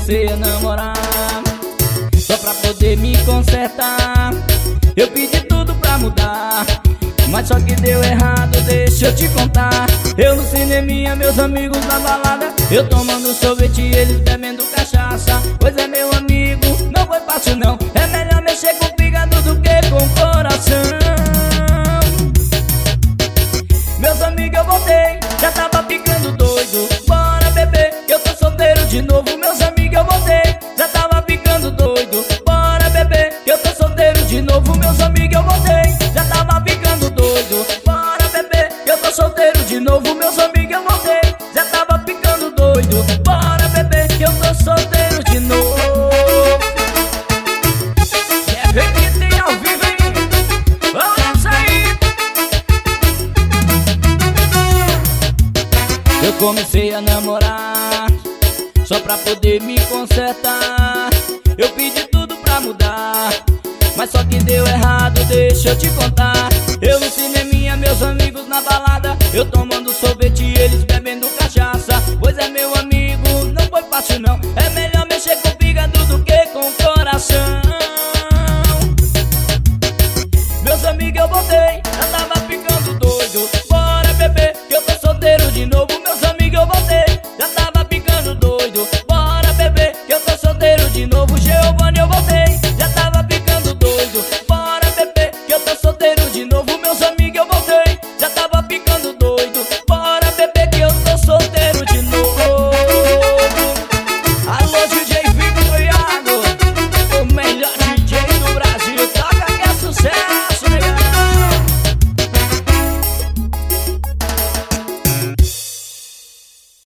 comecei a namorar só pra poder me consertar. Eu pedi tudo pra mudar, mas só que deu errado, deixa eu te contar. Eu no cineminha, meus amigos na balada, eu tomando sorvete e eles bebendo cachaça. Pois é, meu amigo, não foi fácil não. É melhor mexer com o fígado do que com o coração. Meus amigos, eu voltei, já tava ficando doido. Bora beber, eu tô solteiro de novo. Meus amigos, eu voltei, já tava ficando doido. Bora beber, eu tô solteiro de novo. Meus amigos, eu voltei, já tava ficando doido. Bora beber, eu tô solteiro de novo. Meus amigos, eu voltei, já tava ficando doido. Bora beber, eu tô solteiro de novo. Quer ver que tem ao vivo, hein? Vamos aí! Eu comecei a namorar só pra poder me consertar. Eu pedi tudo pra mudar, mas só que deu errado, deixa eu te contar. Eu no cineminha, meus amigos na balada, eu tomando sorvete e eles